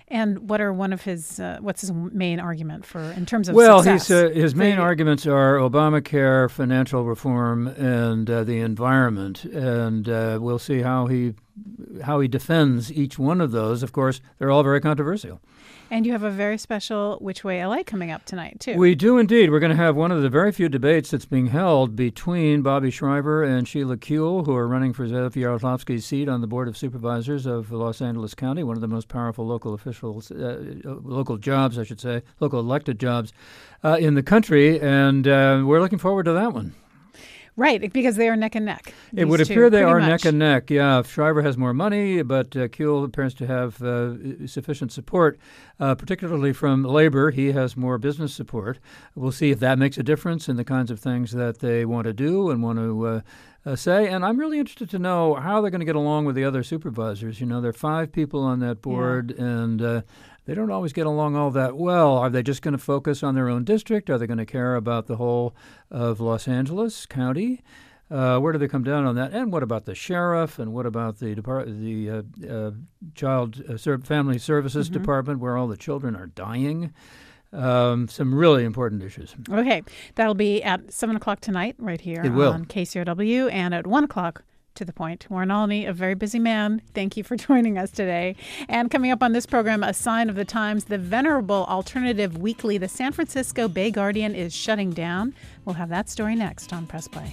Speaker 3: And what are one of his, uh, what's his main argument for, in terms of
Speaker 8: well,
Speaker 3: success?
Speaker 8: Well, uh, his main
Speaker 3: the,
Speaker 8: arguments are Obamacare, financial reform, and uh, the environment. And uh, we'll see how he how he defends each one of those. Of course, they're all very controversial.
Speaker 3: And you have a very special Which Way L A coming up tonight, too.
Speaker 8: We do indeed. We're going to have one of the very few debates that's being held between Bobby Shriver and Sheila Kuehl, who are running for Zev Yaroslavsky's seat on the Board of Supervisors of Los Angeles County, one of the most powerful local officials, uh, local jobs, I should say, local elected jobs uh, in the country. And uh, we're looking forward to that one.
Speaker 3: Right, because they are neck and neck.
Speaker 8: It would appear
Speaker 3: two,
Speaker 8: they are
Speaker 3: much.
Speaker 8: neck and neck, yeah. Shriver has more money, but uh, Kuehl appears to have uh, sufficient support, uh, particularly from labor. He has more business support. We'll see if that makes a difference in the kinds of things that they want to do and want to uh, uh, say. And I'm really interested to know how they're going to get along with the other supervisors. You know, there are five people on that board, yeah. and uh, they don't always get along all that well. Are they just going to focus on their own district? Are they going to care about the whole of Los Angeles County? Uh, where do they come down on that? And what about the sheriff? And what about the depart- the uh, uh, child uh, ser- family services mm-hmm. department, where all the children are dying? Um, some really important issues.
Speaker 3: Okay, that'll be at seven o'clock tonight, right here
Speaker 8: it will.
Speaker 3: on K C R W, and at one o'clock. To the point. Warren Olney, a very busy man. Thank you for joining us today. And coming up on this program, a sign of the times, the venerable alternative weekly, the San Francisco Bay Guardian, is shutting down. We'll have that story next on Press Play.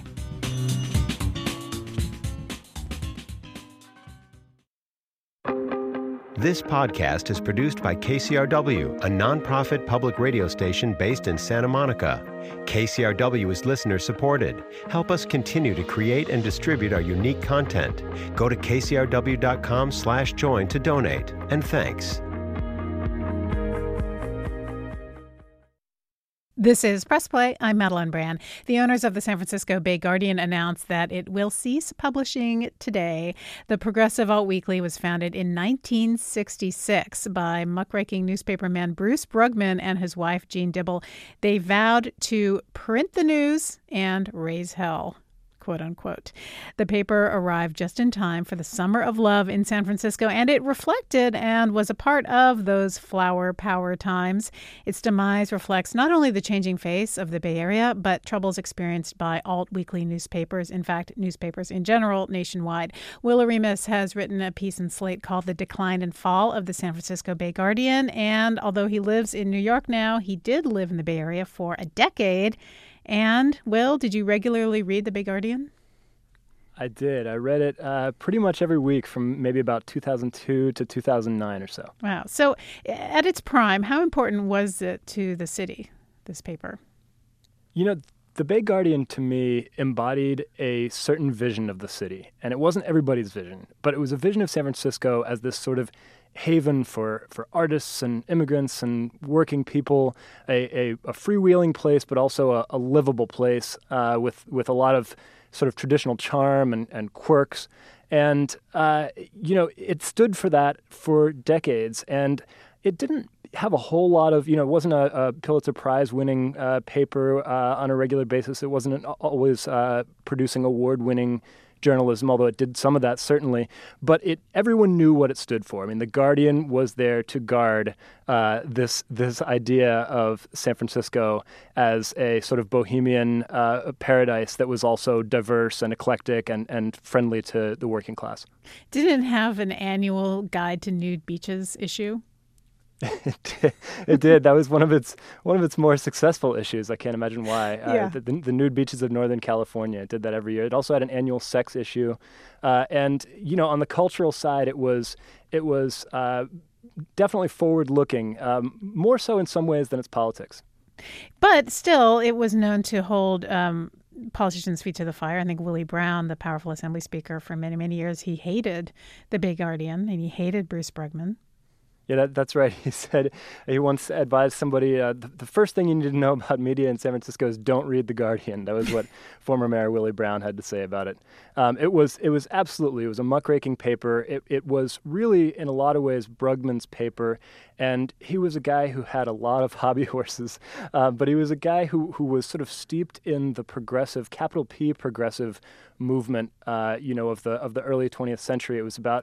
Speaker 2: This podcast is produced by K C R W, a nonprofit public radio station based in Santa Monica. K C R W is listener supported. Help us continue to create and distribute our unique content. Go to k c r w dot com slash join to donate. And thanks.
Speaker 3: This is Press Play. I'm Madeline Brand. The owners of the San Francisco Bay Guardian announced that it will cease publishing today. The Progressive Alt Weekly was founded in nineteen sixty-six by muckraking newspaperman Bruce Brugman and his wife, Jean Dibble. They vowed to print the news and raise hell, quote unquote. The paper arrived just in time for the Summer of Love in San Francisco, and it reflected and was a part of those flower power times. Its demise reflects not only the changing face of the Bay Area, but troubles experienced by alt weekly newspapers, in fact, newspapers in general nationwide. Will Aremus has written a piece in Slate called The Decline and Fall of the San Francisco Bay Guardian, and although he lives in New York now, he did live in the Bay Area for a decade. And, Will, did you regularly read the Bay Guardian?
Speaker 9: I did. I read it uh, pretty much every week from maybe about two thousand two to two thousand nine or so.
Speaker 3: Wow. So at its prime, how important was it to the city, this paper?
Speaker 9: You know, the Bay Guardian, to me, embodied a certain vision of the city. And it wasn't everybody's vision, but it was a vision of San Francisco as this sort of haven for, for artists and immigrants and working people, a, a, a freewheeling place, but also a, a livable place uh, with, with a lot of sort of traditional charm and, and quirks. And, uh, you know, it stood for that for decades. And it didn't have a whole lot of, you know, it wasn't a, a Pulitzer Prize winning uh, paper uh, on a regular basis. It wasn't always uh, producing award winning journalism, although it did some of that certainly. But it everyone knew what it stood for. I mean, the Guardian was there to guard uh, this this idea of San Francisco as a sort of bohemian uh, paradise that was also diverse and eclectic and, and friendly to the working class.
Speaker 3: Didn't it have an annual Guide to Nude Beaches issue?
Speaker 9: It did. It did. That was one of its one of its more successful issues. I can't imagine why.
Speaker 3: Yeah.
Speaker 9: Uh, the, the, the nude beaches of Northern California. It did that every year. It also had an annual sex issue, uh, and you know, on the cultural side, it was it was uh, definitely forward-looking, um, more so in some ways than its politics.
Speaker 3: But still, it was known to hold um, politicians' feet to the fire. I think Willie Brown, the powerful Assembly Speaker for many many years, he hated the Bay Guardian and he hated Bruce Brugman.
Speaker 9: Yeah, that, that's right. He said he once advised somebody, uh, the, the first thing you need to know about media in San Francisco is don't read The Guardian. That was what former Mayor Willie Brown had to say about it. Um, it was it was absolutely, it was a muckraking paper. It, it was really, in a lot of ways, Brugman's paper. And he was a guy who had a lot of hobby horses, uh, but he was a guy who, who was sort of steeped in the progressive, capital P progressive movement, uh, you know, of the of the early twentieth century. It was about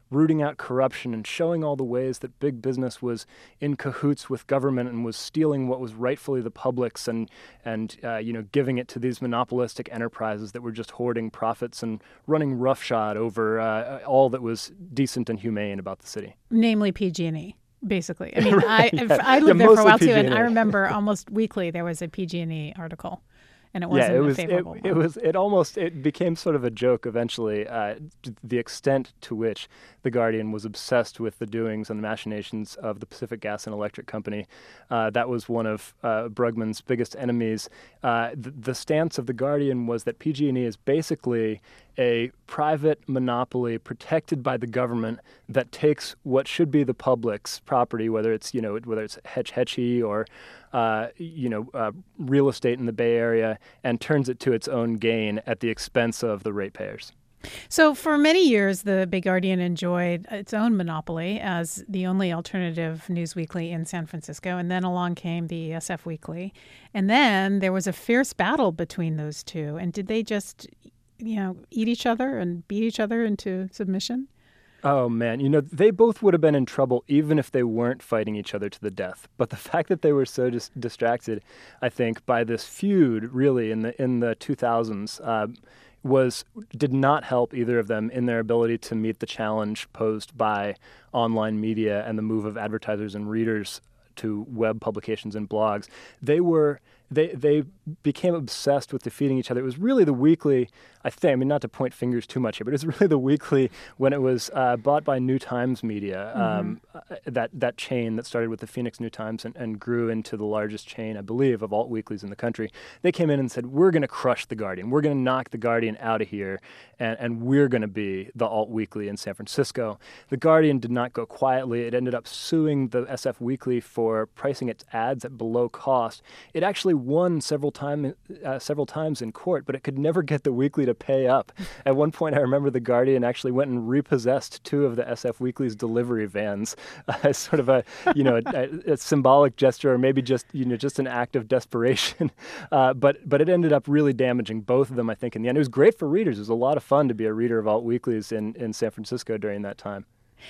Speaker 9: rooting out corruption and showing all the ways that big business was in cahoots with government and was stealing what was rightfully the public's and, and uh, you know, giving it to these monopolistic enterprises that were just hoarding profits and running roughshod over uh, all that was decent and humane about the city.
Speaker 3: Namely P G and E. Basically, I mean,
Speaker 9: right,
Speaker 3: I
Speaker 9: yeah.
Speaker 3: I lived
Speaker 9: yeah,
Speaker 3: there for a while
Speaker 9: P G and E.
Speaker 3: too, and I remember almost weekly there was a P G and E article, and it wasn't
Speaker 9: yeah, it was,
Speaker 3: a favorable
Speaker 9: it,
Speaker 3: one.
Speaker 9: it was. It almost it became sort of a joke eventually. Uh, the extent to which the Guardian was obsessed with the doings and the machinations of the Pacific Gas and Electric Company. Uh, that was one of uh, Brugman's biggest enemies. Uh, the, the stance of the Guardian was that P G and E is basically a private monopoly protected by the government that takes what should be the public's property, whether it's you know whether it's Hetch Hetchy or uh, you know uh, real estate in the Bay Area, and turns it to its own gain at the expense of the ratepayers.
Speaker 3: So for many years, the Bay Guardian enjoyed its own monopoly as the only alternative news weekly in San Francisco. And then along came the E S F Weekly. And then there was a fierce battle between those two. And did they just, you know, eat each other and beat each other into submission?
Speaker 9: Oh, man. You know, they both would have been in trouble even if they weren't fighting each other to the death. But the fact that they were so dis- distracted, I think, by this feud, really, in the in the two thousands, uh, was did not help either of them in their ability to meet the challenge posed by online media and the move of advertisers and readers to web publications and blogs. They were they they became obsessed with defeating each other. It was really the weekly, I think, I mean, not to point fingers too much here, but it was really the weekly when it was uh, bought by New Times Media, um, mm-hmm. uh, that, that chain that started with the Phoenix New Times and, and grew into the largest chain, I believe, of alt weeklies in the country. They came in and said, we're going to crush The Guardian. We're going to knock The Guardian out of here, and, and we're going to be the alt weekly in San Francisco. The Guardian did not go quietly. It ended up suing the S F Weekly for pricing its ads at below cost. It actually won several time, uh, several times in court, but it could never get the weekly to pay up. At one point, I remember The Guardian actually went and repossessed two of the S F Weekly's delivery vans uh, as sort of a, you know, a, a symbolic gesture, or maybe just, you know, just an act of desperation. Uh, but but it ended up really damaging both of them, I think, in the end. It was great for readers. It was a lot of fun to be a reader of alt weeklies in, in San Francisco during that time.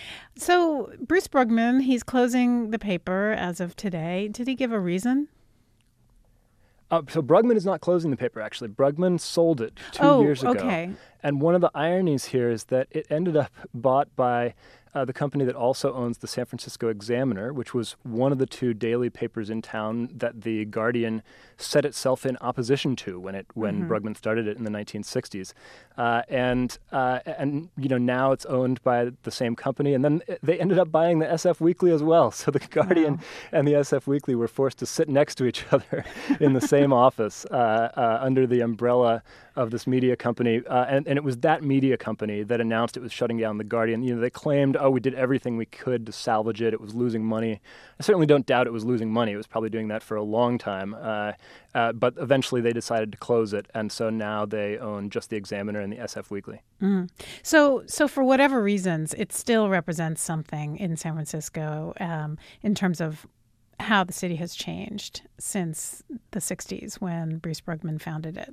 Speaker 3: So Bruce Brugman, he's closing the paper as of today. Did he give a reason?
Speaker 9: Uh, so Brugman is not closing the paper, actually. Brugman sold it two
Speaker 3: oh,
Speaker 9: years ago.
Speaker 3: Okay.
Speaker 9: And one of the ironies here is that it ended up bought by uh, the company that also owns the San Francisco Examiner, which was one of the two daily papers in town that the Guardian set itself in opposition to when it when mm-hmm. Brugman started it in the nineteen sixties. Uh, and uh, and you know now it's owned by the same company, and then they ended up buying the S F Weekly as well. So the Guardian wow. and the S F Weekly were forced to sit next to each other in the same office uh, uh, under the umbrella of this media company, uh, and, and it was that media company that announced it was shutting down the Guardian. You know, they claimed, oh, we did everything we could to salvage it. It was losing money. I certainly don't doubt it was losing money. It was probably doing that for a long time. Uh, uh, but eventually they decided to close it, and so now they own just the Examiner and the S F Weekly.
Speaker 3: Mm. So, so for whatever reasons, it still represents something in San Francisco um, in terms of how the city has changed since the sixties when Bruce Brugman founded it.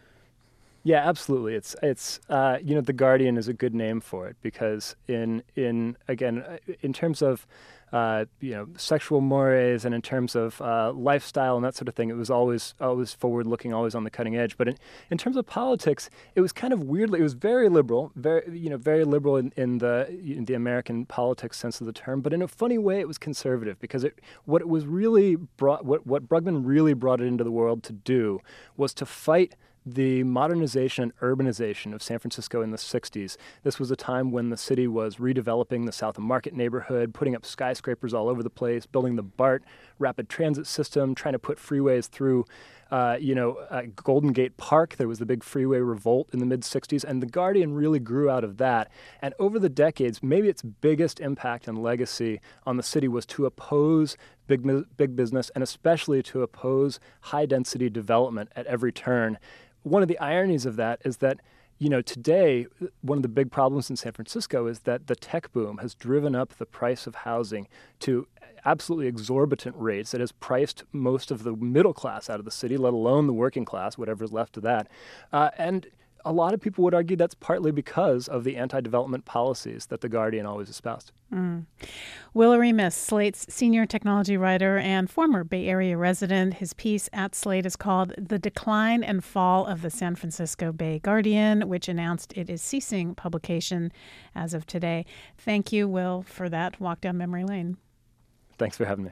Speaker 9: Yeah, absolutely. It's it's uh, you know, the Guardian is a good name for it because in in again in terms of uh, you know sexual mores and in terms of uh, lifestyle and that sort of thing, it was always always forward looking, always on the cutting edge. But in, in terms of politics, it was kind of weirdly it was very liberal, very you know very liberal in, in the in the American politics sense of the term. But in a funny way, it was conservative because it what it was really brought what what Brugman really brought it into the world to do was to fight the modernization and urbanization of San Francisco in the sixties. This was a time when the city was redeveloping the South of Market neighborhood, putting up skyscrapers all over the place, building the BART rapid transit system, trying to put freeways through, uh, you know, uh, Golden Gate Park. There was the big freeway revolt in the mid-sixties, and the Guardian really grew out of that. And over the decades, maybe its biggest impact and legacy on the city was to oppose big big business and especially to oppose high-density development at every turn. One of the ironies of that is that, you know, today, one of the big problems in San Francisco is that the tech boom has driven up the price of housing to absolutely exorbitant rates. It has priced most of the middle class out of the city, let alone the working class, whatever's left of that. Uh, and a lot of people would argue that's partly because of the anti-development policies that The Guardian always espoused.
Speaker 3: Mm. Will Oremus, Slate's senior technology writer and former Bay Area resident. His piece at Slate is called The Decline and Fall of the San Francisco Bay Guardian, which announced it is ceasing publication as of today. Thank you, Will, for that walk down memory lane.
Speaker 9: Thanks for having me.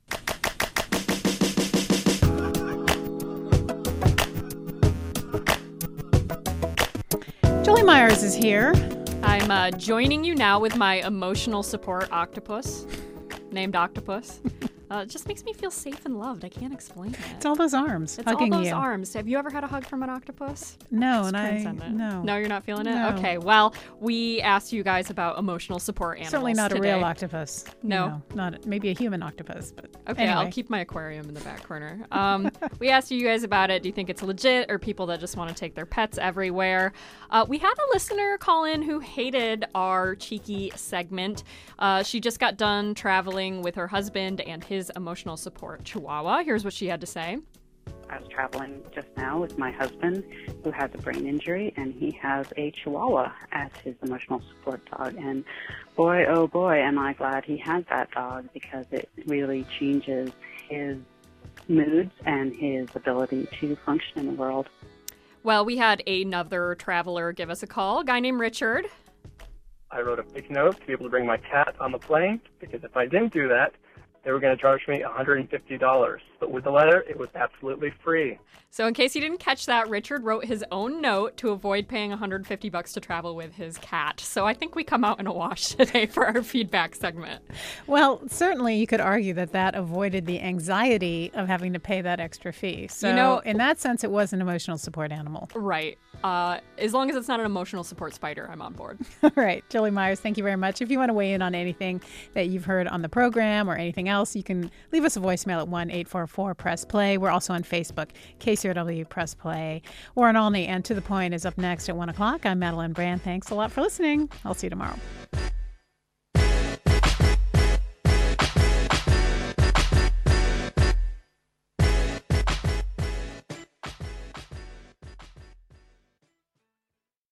Speaker 3: Julie Myers is here.
Speaker 10: I'm uh, joining you now with my emotional support octopus, named Octopus. Uh, it just makes me feel safe and loved. I can't explain it.
Speaker 3: It's all those arms
Speaker 10: It's
Speaker 3: hugging
Speaker 10: all those
Speaker 3: you.
Speaker 10: arms. Have you ever had a hug from an octopus?
Speaker 3: No,
Speaker 10: It's
Speaker 3: and I
Speaker 10: transcendent.
Speaker 3: no.
Speaker 10: No, you're not feeling it?
Speaker 3: No.
Speaker 10: Okay, well, we asked you guys about emotional support animals
Speaker 3: Certainly not
Speaker 10: today.
Speaker 3: a real octopus. You
Speaker 10: No.
Speaker 3: know, not maybe a human octopus, but
Speaker 10: Okay,
Speaker 3: anyway.
Speaker 10: I'll keep my aquarium in the back corner. Um, we asked you guys about it. Do you think it's legit, or people that just want to take their pets everywhere? Uh, we had a listener call in who hated our cheeky segment. Uh, she just got done traveling with her husband and his emotional support chihuahua. Here's what she had to say.
Speaker 11: I was traveling just now with my husband, who has a brain injury, and he has a chihuahua as his emotional support dog. And boy, oh boy, am I glad he has that dog, because it really changes his moods and his ability to function in the world.
Speaker 10: Well, we had another traveler give us a call, a guy named Richard.
Speaker 12: I wrote a big note to be able to bring my cat on the plane, because if I didn't do that, they were going to charge me one hundred fifty dollars. But with the letter, it was absolutely free.
Speaker 10: So in case you didn't catch that, Richard wrote his own note to avoid paying one hundred fifty bucks to travel with his cat. So I think we come out in a wash today for our feedback segment.
Speaker 3: Well, certainly you could argue that that avoided the anxiety of having to pay that extra fee. So
Speaker 10: You know-
Speaker 3: in that sense, it was an emotional support animal.
Speaker 10: Right. Uh, as long as it's not an emotional support spider, I'm on board.
Speaker 3: All right. Julie Myers, thank you very much. If you want to weigh in on anything that you've heard on the program or anything else, you can leave us a voicemail at one eight four four press play. We're also on Facebook, K C R W Press Play. Warren Olney and To the Point is up next at one o'clock. I'm Madeline Brand. Thanks a lot for listening. I'll see you tomorrow.